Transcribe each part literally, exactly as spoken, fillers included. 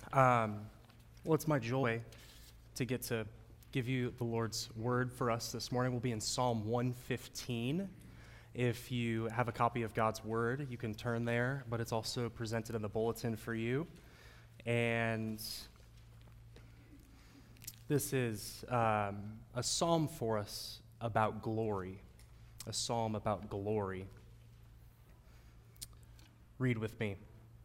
Um, well, it's my joy to get to give you the Lord's word for us this morning. We'll be in Psalm one fifteen. If you have a copy of God's word, you can turn there, but it's also presented in the bulletin for you. And this is um, a psalm for us about glory, a psalm about glory. Read with me.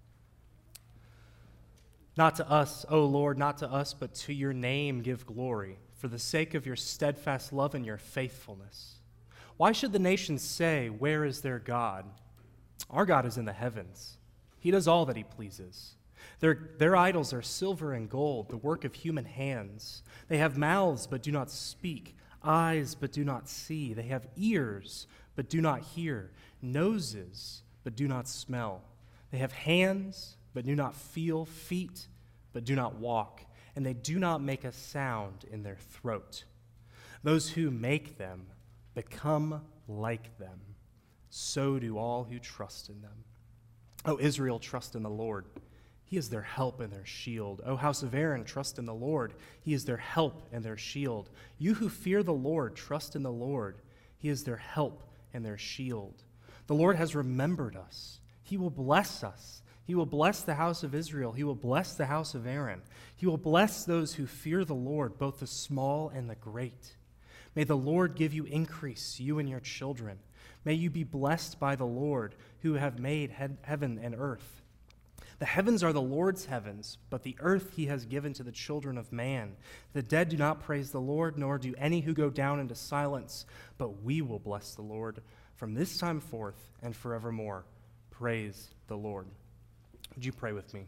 Not to us, O Lord, not to us, but to your name give glory, for the sake of your steadfast love and your faithfulness. Why should the nations say, where is their God? Our God is in the heavens. He does all that he pleases. Their, their idols are silver and gold, the work of human hands. They have mouths, but do not speak, eyes, but do not see. They have ears, but do not hear, noses, but do not smell. They have hands, but do not feel, feet, but do not walk, and they do not make a sound in their throat. Those who make them become like them. So do all who trust in them. O Israel, trust in the Lord. He is their help and their shield. O house of Aaron, trust in the Lord. He is their help and their shield. You who fear the Lord, trust in the Lord. He is their help and their shield. The Lord has remembered us. He will bless us. He will bless the house of Israel. He will bless the house of Aaron. He will bless those who fear the Lord, both the small and the great. May the Lord give you increase, you and your children. May you be blessed by the Lord, who have made he- heaven and earth. The heavens are the Lord's heavens, but the earth he has given to the children of man. The dead do not praise the Lord, nor do any who go down into silence, but we will bless the Lord from this time forth and forevermore. Praise the Lord. Would you pray with me?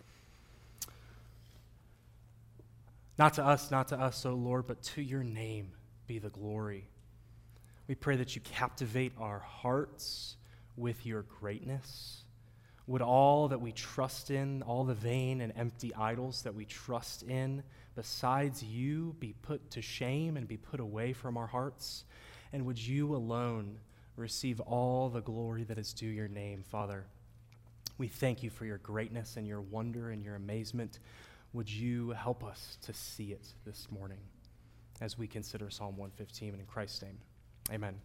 Not to us, not to us, O Lord, but to your name be the glory. We pray that you captivate our hearts with your greatness. Would all that we trust in, all the vain and empty idols that we trust in, besides you, be put to shame and be put away from our hearts? And would you alone receive all the glory that is due your name, Father? We thank you for your greatness and your wonder and your amazement. Would you help us to see it this morning as we consider Psalm one fifteen, and in Christ's name, amen.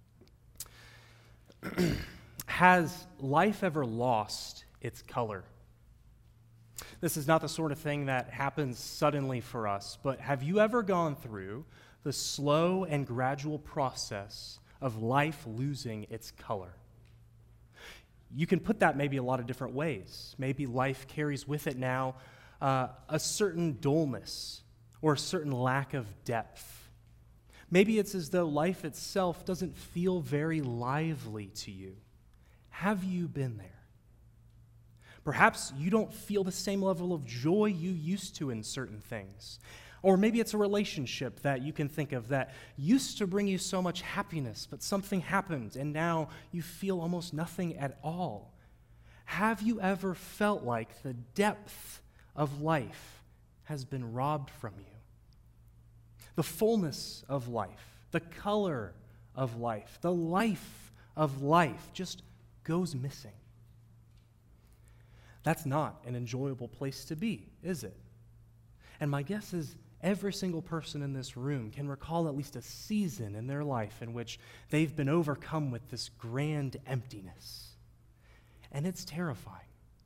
Has life ever lost its color? This is not the sort of thing that happens suddenly for us, but have you ever gone through the slow and gradual process of life losing its color? You can put that maybe a lot of different ways. Maybe life carries with it now uh, a certain dullness or a certain lack of depth. Maybe it's as though life itself doesn't feel very lively to you. Have you been there? Perhaps you don't feel the same level of joy you used to in certain things. Or maybe it's a relationship that you can think of that used to bring you so much happiness, but something happened and now you feel almost nothing at all. Have you ever felt like the depth of life has been robbed from you? The fullness of life, the color of life, the life of life just goes missing. That's not an enjoyable place to be, is it? And my guess is every single person in this room can recall at least a season in their life in which they've been overcome with this grand emptiness. And it's terrifying.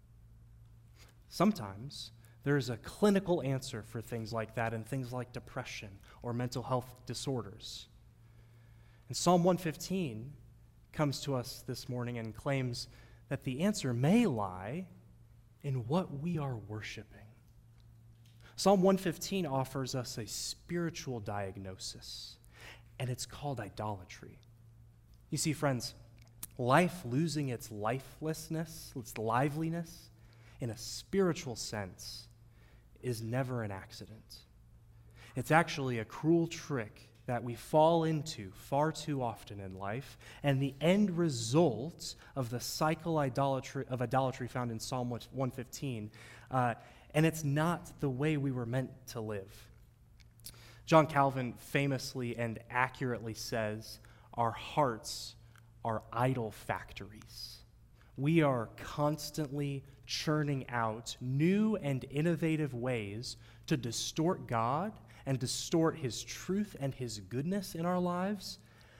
Sometimes there's a clinical answer for things like that and things like depression or mental health disorders. And Psalm one fifteen comes to us this morning and claims that the answer may lie in what we are worshiping. Psalm one fifteen offers us a spiritual diagnosis, and it's called idolatry. You see, friends, life losing its lifelessness, its liveliness, in a spiritual sense, is never an accident. It's actually a cruel trick that we fall into far too often in life, and the end result of the cycle idolatry, of idolatry found in Psalm one fifteen, uh, and it's not the way we were meant to live. John Calvin famously and accurately says, our hearts are idol factories. we are constantly churning out new and innovative ways to distort God and distort his truth and his goodness in our lives.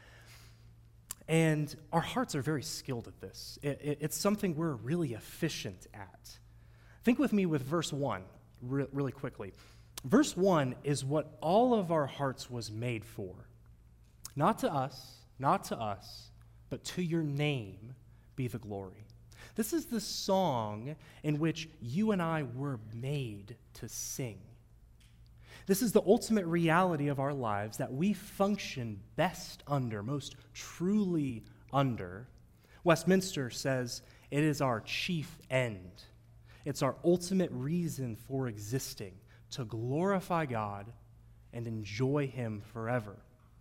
And our hearts are very skilled at this. It, it, it's something we're really efficient at. Think with me with verse one re- really quickly. Verse one is what all of our hearts was made for. Not to us, not to us, but to your name be the glory. This is the song in which you and I were made to sing. This is the ultimate reality of our lives that we function best under, most truly under. Westminster says it is our chief end. It's our ultimate reason for existing, to glorify God and enjoy him forever.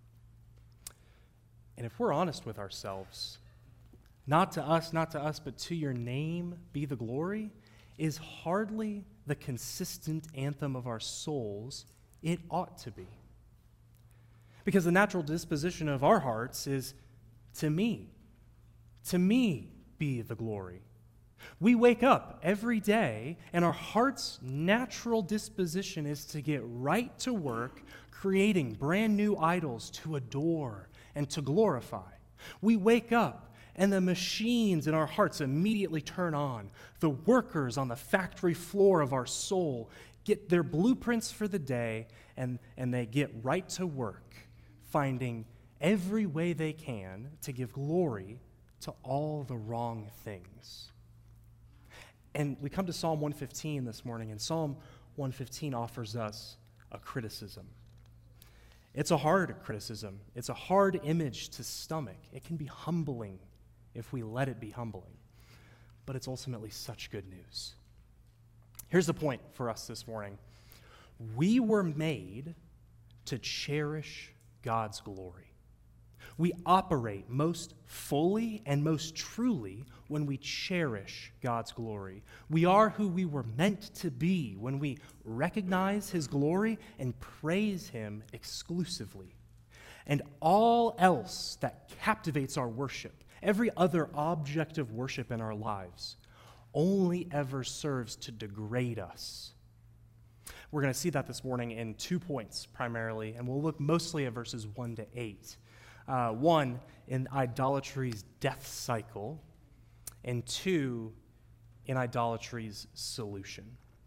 And if we're honest with ourselves, not to us, not to us, but to your name be the glory, is hardly the consistent anthem of our souls it ought to be. Because the natural disposition of our hearts is to me, to me be the glory. We wake up every day, and our heart's natural disposition is to get right to work creating brand new idols to adore and to glorify. We wake up, and the machines in our hearts immediately turn on. The workers on the factory floor of our soul get their blueprints for the day, and, and they get right to work, finding every way they can to give glory to all the wrong things. And we come to Psalm one fifteen this morning, and Psalm one fifteen offers us a criticism. It's a hard criticism. It's a hard image to stomach. It can be humbling if we let it be humbling. But it's ultimately such good news. Here's the point for us this morning. We were made to cherish God's glory. We operate most fully and most truly when we cherish God's glory. We are who we were meant to be when we recognize his glory and praise him exclusively. And all else that captivates our worship, every other object of worship in our lives, only ever serves to degrade us. We're going to see that this morning in two points primarily, and we'll look mostly at verses one to eight. Uh, one, in idolatry's death cycle, and two, in idolatry's solution.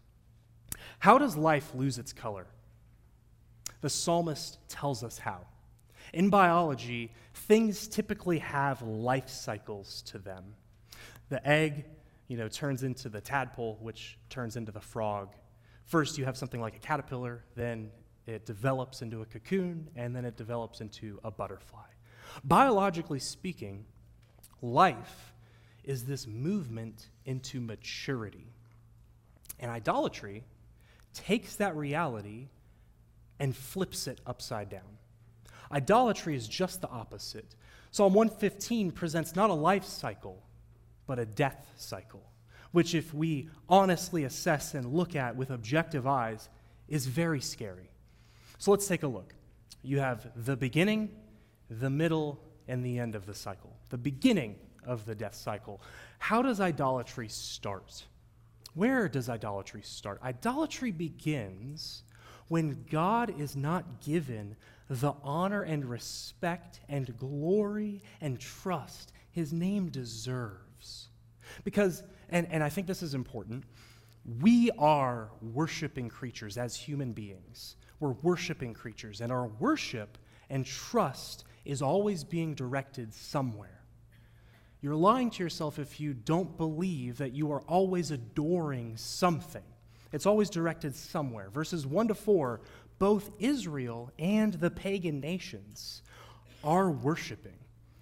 How does life lose its color? The psalmist tells us how. In biology, things typically have life cycles to them. The egg, you know, turns into the tadpole, which turns into the frog. First, you have something like a caterpillar, then it develops into a cocoon, and then it develops into a butterfly. Biologically speaking, life is this movement into maturity. And idolatry takes that reality and flips it upside down. Idolatry is just the opposite. Psalm one fifteen presents not a life cycle, but a death cycle, which if we honestly assess and look at with objective eyes, is very scary. So let's take a look. You have the beginning, the middle, and the end of the cycle. The beginning of the death cycle. How does idolatry start? Where does idolatry start? Idolatry begins when God is not given the honor and respect and glory and trust his name deserves. Because, and, and I think this is important, we are worshiping creatures as human beings. We're worshiping creatures, and our worship and trust is always being directed somewhere. You're lying to yourself if you don't believe that you are always adoring something. It's always directed somewhere. Verses one to four, both Israel and the pagan nations are worshiping.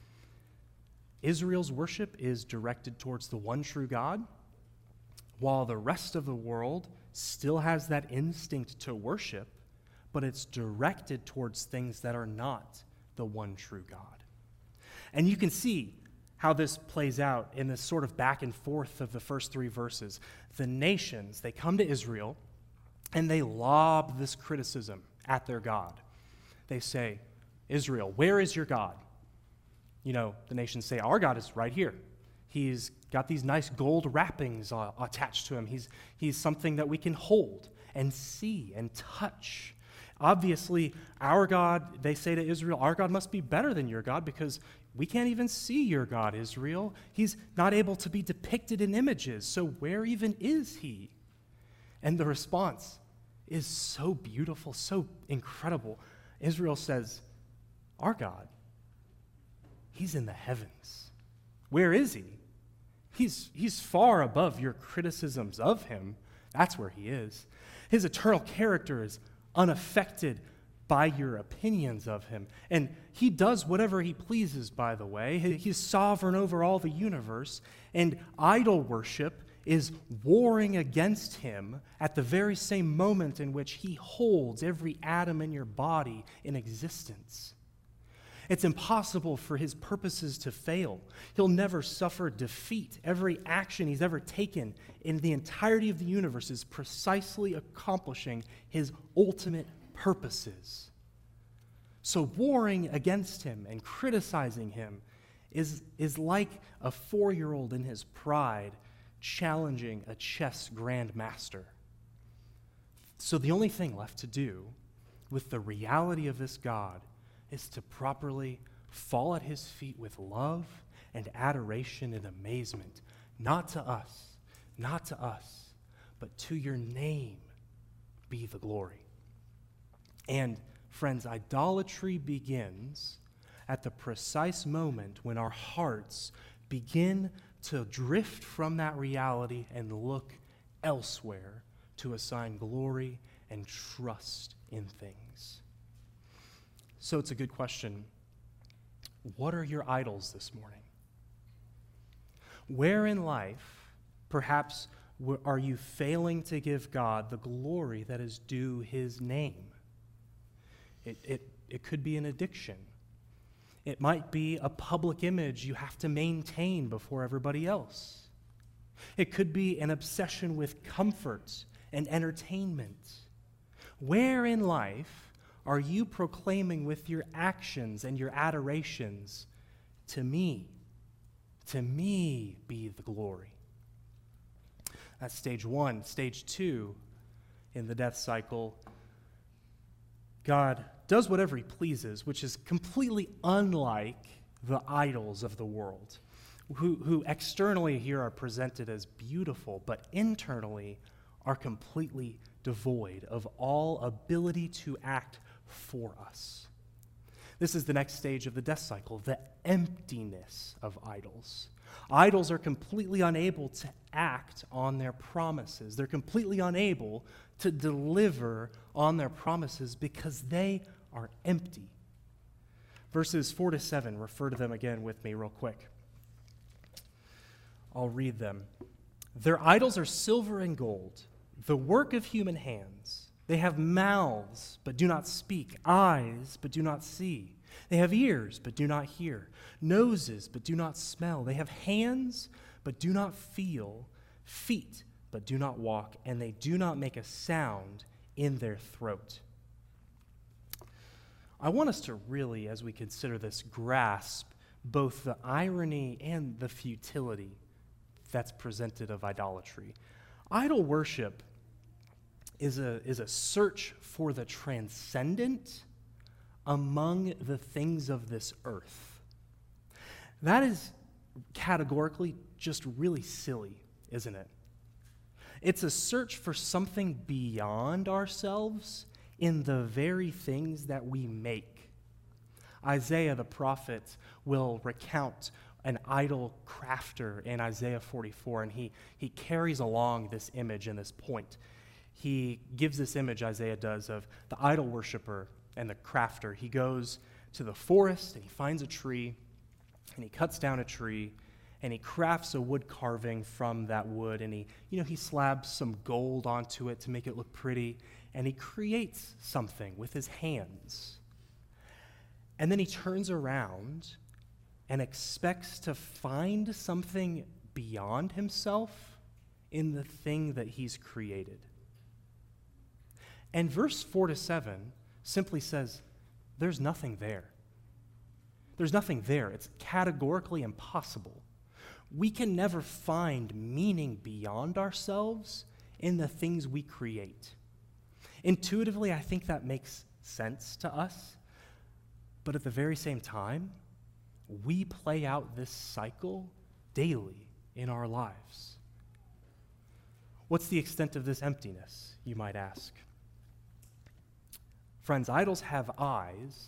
Israel's worship is directed towards the one true God, while the rest of the world still has that instinct to worship, but it's directed towards things that are not the one true God. And you can see how this plays out in this sort of back and forth of the first three verses. The nations, they come to Israel, and they lob this criticism at their God. They say, Israel, where is your God? You know, the nations say, our God is right here. He's got these nice gold wrappings uh, attached to him. He's, he's something that we can hold and see and touch. Obviously, our God, they say to Israel, our God must be better than your God because we can't even see your God, Israel. He's not able to be depicted in images, so where even is he? And the response is so beautiful, so incredible. Israel says, our God, he's in the heavens. Where is he? He's, he's far above your criticisms of him. That's where he is. His eternal character is unaffected by your opinions of him. And he does whatever he pleases, by the way. He's sovereign over all the universe. And idol worship is warring against him at the very same moment in which he holds every atom in your body in existence. It's impossible for his purposes to fail. He'll never suffer defeat. Every action he's ever taken in the entirety of the universe is precisely accomplishing his ultimate purposes. So warring against him and criticizing him is, is like a four-year-old in his pride challenging a chess grandmaster. So the only thing left to do with the reality of this God is to properly fall at his feet with love and adoration and amazement, not to us, not to us, but to your name be the glory. And friends, idolatry begins at the precise moment when our hearts begin to drift from that reality and look elsewhere to assign glory and trust in things. So it's a good question. What are your idols this morning? Where in life, perhaps, are you failing to give God the glory that is due his name? It, it, it could be an addiction. It might be a public image you have to maintain before everybody else. It could be an obsession with comfort and entertainment. Where in life are you proclaiming with your actions and your adorations, to me, to me be the glory? That's stage one. Stage two in the death cycle, God does whatever he pleases, which is completely unlike the idols of the world, who, who externally here are presented as beautiful, but internally are completely devoid of all ability to act for us. This is the next stage of the death cycle, the emptiness of idols. Idols are completely unable to act on their promises. They're completely unable to deliver on their promises because they are empty. Verses four to seven, refer to them again with me real quick. I'll read them. Their idols are silver and gold, the work of human hands. They have mouths, but do not speak, eyes, but do not see. They have ears, but do not hear, noses, but do not smell. They have hands, but do not feel, feet, but do not walk, and they do not make a sound in their throat. I want us to really, as we consider this, grasp both the irony and the futility that's presented of idolatry. Idol worship is a, is a search for the transcendent among the things of this earth. That is categorically just really silly, isn't it? It's a search for something beyond ourselves in the very things that we make. Isaiah the prophet will recount an idol crafter in Isaiah forty-four, and he, he carries along this image and this point. He gives this image, Isaiah does, of the idol worshiper and the crafter. He goes to the forest and he finds a tree and he cuts down a tree and he crafts a wood carving from that wood, and he, you know, he slabs some gold onto it to make it look pretty, and he creates something with his hands. And then he turns around and expects to find something beyond himself in the thing that he's created. And verse four to seven simply says, there's nothing there. There's nothing there. It's categorically impossible. we can never find meaning beyond ourselves in the things we create. Intuitively, I think that makes sense to us, but at the very same time, we play out this cycle daily in our lives. What's the extent of this emptiness, you might ask? Friends, idols have eyes,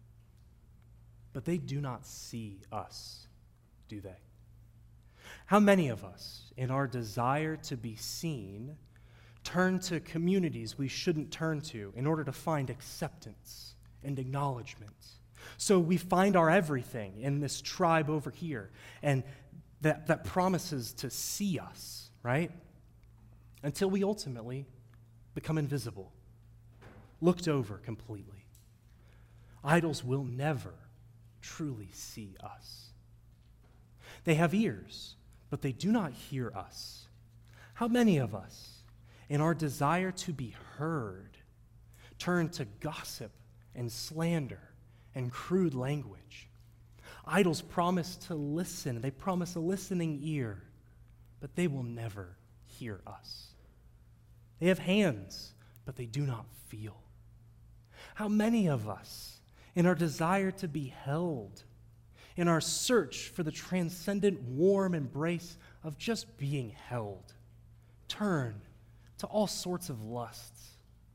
but they do not see us, do they? How many of us, in our desire to be seen, turn to communities we shouldn't turn to in order to find acceptance and acknowledgement? So we find our everything in this tribe over here, and that, that promises to see us, right? Until we ultimately become invisible, looked over completely. Idols will never truly see us. They have ears, but they do not hear us. How many of us, in our desire to be heard, turn to gossip and slander and crude language? Idols promise to listen. They promise a listening ear, but they will never hear us. They have hands, but they do not feel. How many of us, in our desire to be held, in our search for the transcendent warm embrace of just being held, turn to all sorts of lusts?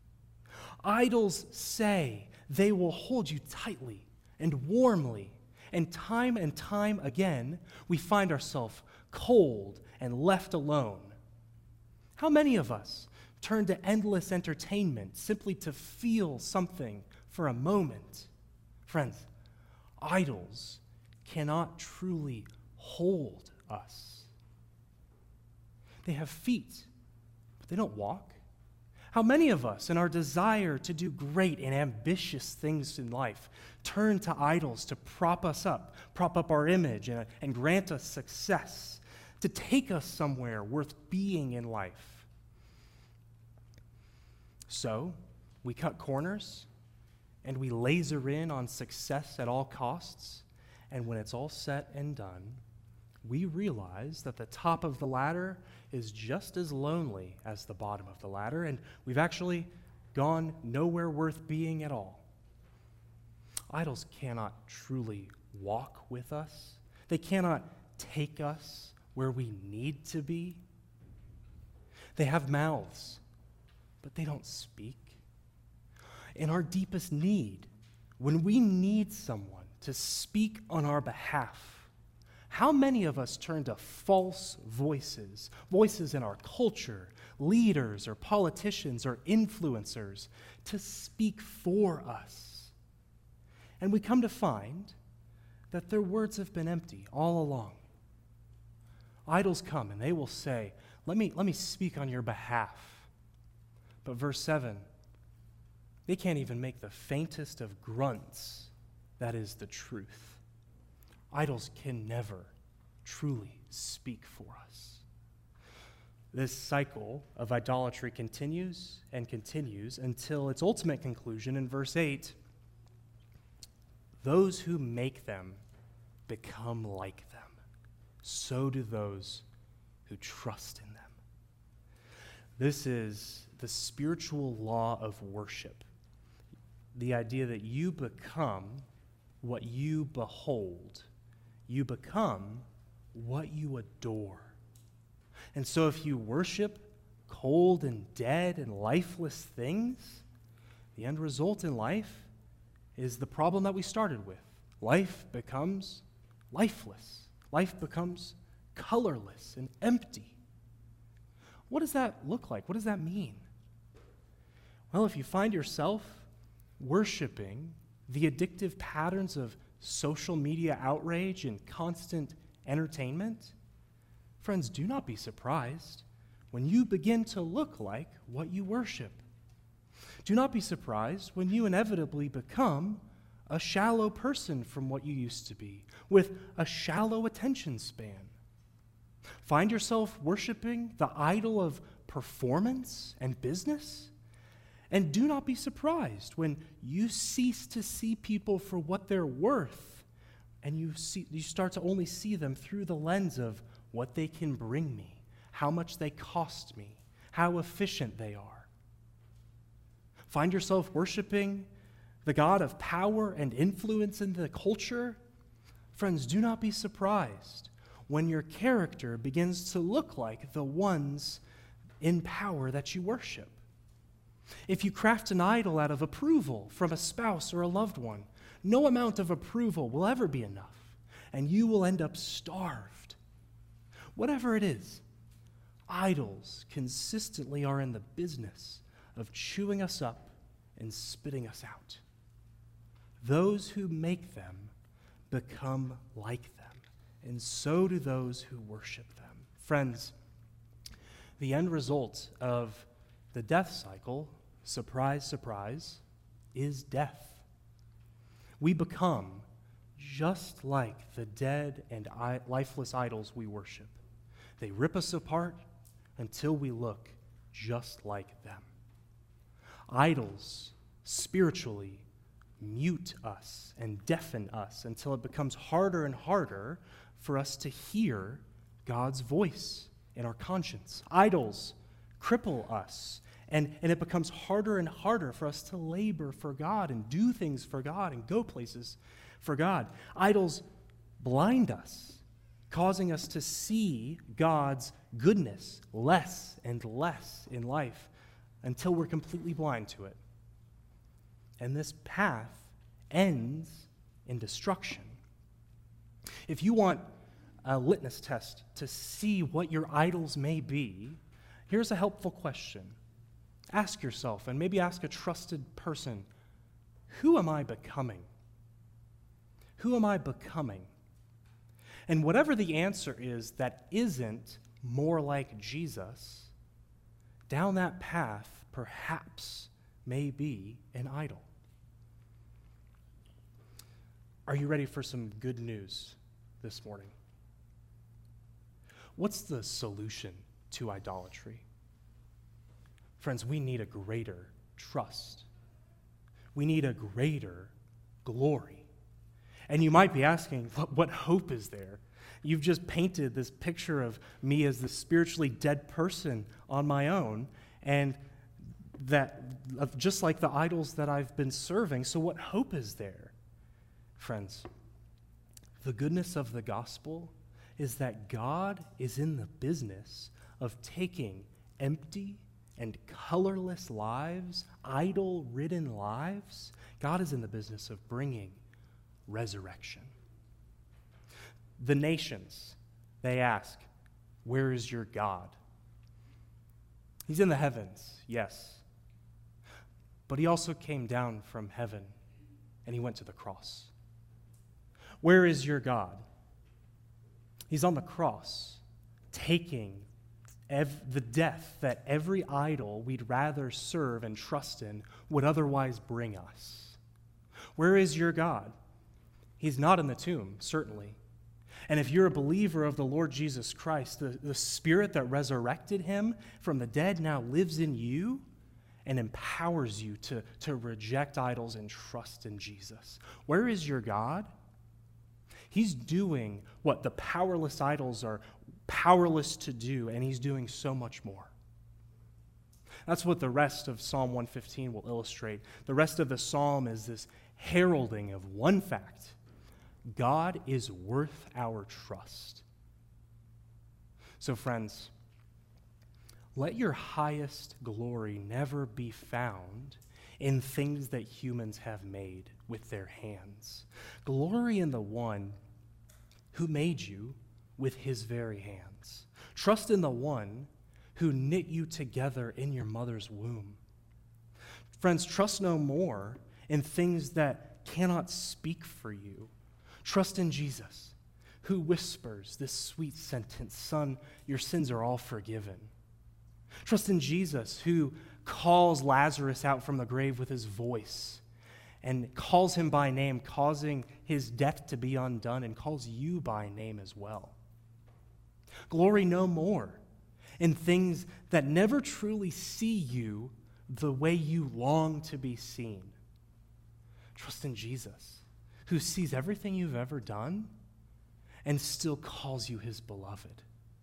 Idols say they will hold you tightly and warmly, and time and time again, we find ourselves cold and left alone. How many of us turn to endless entertainment simply to feel something for a moment? Friends, idols cannot truly hold us. They have feet, but they don't walk. How many of us, in our desire to do great and ambitious things in life, turn to idols to prop us up, prop up our image, and, and grant us success, to take us somewhere worth being in life? So, we cut corners, and we laser in on success at all costs, and when it's all said and done, we realize that the top of the ladder is just as lonely as the bottom of the ladder, and we've actually gone nowhere worth being at all. Idols cannot truly walk with us. They cannot take us where we need to be. They have mouths, but they don't speak. In our deepest need, when we need someone to speak on our behalf, how many of us turn to false voices, voices in our culture, leaders or politicians or influencers, to speak for us? And we come to find that their words have been empty all along. Idols come and they will say, let me, let me speak on your behalf. But verse seven, they can't even make the faintest of grunts. That is the truth. Idols can never truly speak for us. This cycle of idolatry continues and continues until its ultimate conclusion in verse eight. Those who make them become like them. So do those who trust in them. This is the spiritual law of worship. The idea that you become what you behold. You become what you adore. And so if you worship cold and dead and lifeless things, the end result in life is the problem that we started with. Life becomes lifeless. Life becomes colorless and empty. What does that look like? What does that mean? Well, if you find yourself worshiping the addictive patterns of social media outrage and constant entertainment, friends, do not be surprised when you begin to look like what you worship. Do not be surprised when you inevitably become a shallow person from what you used to be, with a shallow attention span. Find yourself worshiping the idol of performance and business? And do not be surprised when you cease to see people for what they're worth, and you see you start to only see them through the lens of what they can bring me, how much they cost me, how efficient they are. Find yourself worshiping the God of power and influence in the culture? Friends, do not be surprised when your character begins to look like the ones in power that you worship. If you craft an idol out of approval from a spouse or a loved one, no amount of approval will ever be enough, and you will end up starved. Whatever it is, idols consistently are in the business of chewing us up and spitting us out. Those who make them become like them, and so do those who worship them. Friends, the end result of the death cycle, surprise, surprise, is death. We become just like the dead and lifeless idols we worship. They rip us apart until we look just like them. Idols spiritually mute us and deafen us until it becomes harder and harder for us to hear God's voice in our conscience. Idols cripple us, and, and it becomes harder and harder for us to labor for God and do things for God and go places for God. Idols blind us, causing us to see God's goodness less and less in life until we're completely blind to it. And this path ends in destruction. If you want a litmus test to see what your idols may be, here's a helpful question. Ask yourself, and maybe ask a trusted person, who am I becoming? Who am I becoming? And whatever the answer is that isn't more like Jesus, down that path perhaps may be an idol. Are you ready for some good news this morning? What's the solution to idolatry? Friends, we need a greater trust. We need a greater glory. And you might be asking, what, what hope is there? You've just painted this picture of me as the spiritually dead person on my own, and that of just like the idols that I've been serving. So what hope is there? Friends, the goodness of the gospel is that God is in the business of taking empty and colorless lives, idol-ridden lives. God is in the business of bringing resurrection. The nations, they ask, where is your God? He's in the heavens, yes. But he also came down from heaven and he went to the cross. Where is your God? He's on the cross, taking ev- the death that every idol we'd rather serve and trust in would otherwise bring us. Where is your God? He's not in the tomb, certainly. And if you're a believer of the Lord Jesus Christ, the, the Spirit that resurrected him from the dead now lives in you and empowers you to, to reject idols and trust in Jesus. Where is your God? He's doing what the powerless idols are powerless to do, and he's doing so much more. That's what the rest of Psalm one fifteen will illustrate. The rest of the psalm is this heralding of one fact: God is worth our trust. So, friends, let your highest glory never be found in things that humans have made with their hands. Glory in the one who made you with his very hands. Trust in the one who knit you together in your mother's womb. Friends, trust no more in things that cannot speak for you. Trust in Jesus, who whispers this sweet sentence, "Son, your sins are all forgiven." Trust in Jesus, who calls Lazarus out from the grave with his voice and calls him by name, causing his death to be undone, and calls you by name as well. Glory no more in things that never truly see you the way you long to be seen. Trust in Jesus, who sees everything you've ever done and still calls you his beloved.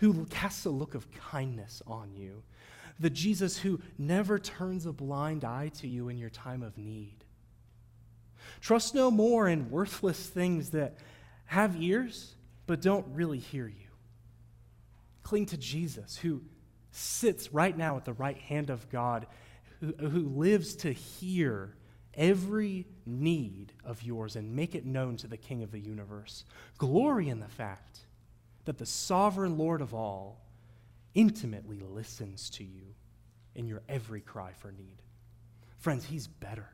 who casts a look of kindness on you, the Jesus who never turns a blind eye to you in your time of need. Trust no more in worthless things that have ears but don't really hear you. Cling to Jesus, who sits right now at the right hand of God, who, who lives to hear every need of yours and make it known to the King of the universe. Glory in the fact that the sovereign Lord of all intimately listens to you in your every cry for need. Friends, he's better.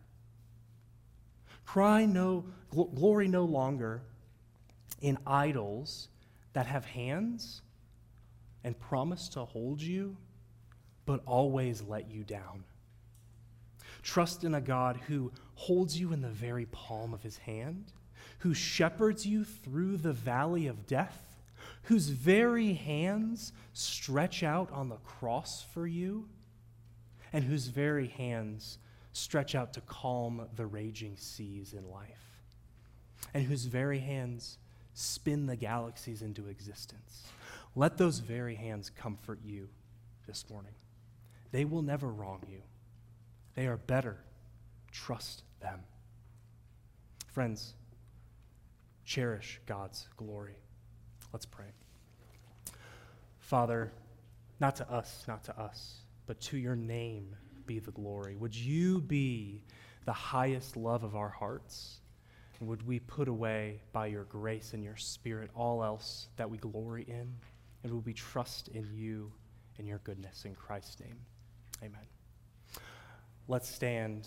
Cry no, gl- glory no longer in idols that have hands and promise to hold you, but always let you down. Trust in a God who holds you in the very palm of his hand, who shepherds you through the valley of death, whose very hands stretch out on the cross for you, and whose very hands stretch out to calm the raging seas in life, and whose very hands spin the galaxies into existence. Let those very hands comfort you this morning. They will never wrong you. They are better. Trust them. Friends, cherish God's glory. Let's pray. Father, not to us, not to us, but to your name be the glory. Would you be the highest love of our hearts? And would we put away by your grace and your Spirit all else that we glory in? And would we trust in you and your goodness in Christ's name? Amen. Let's stand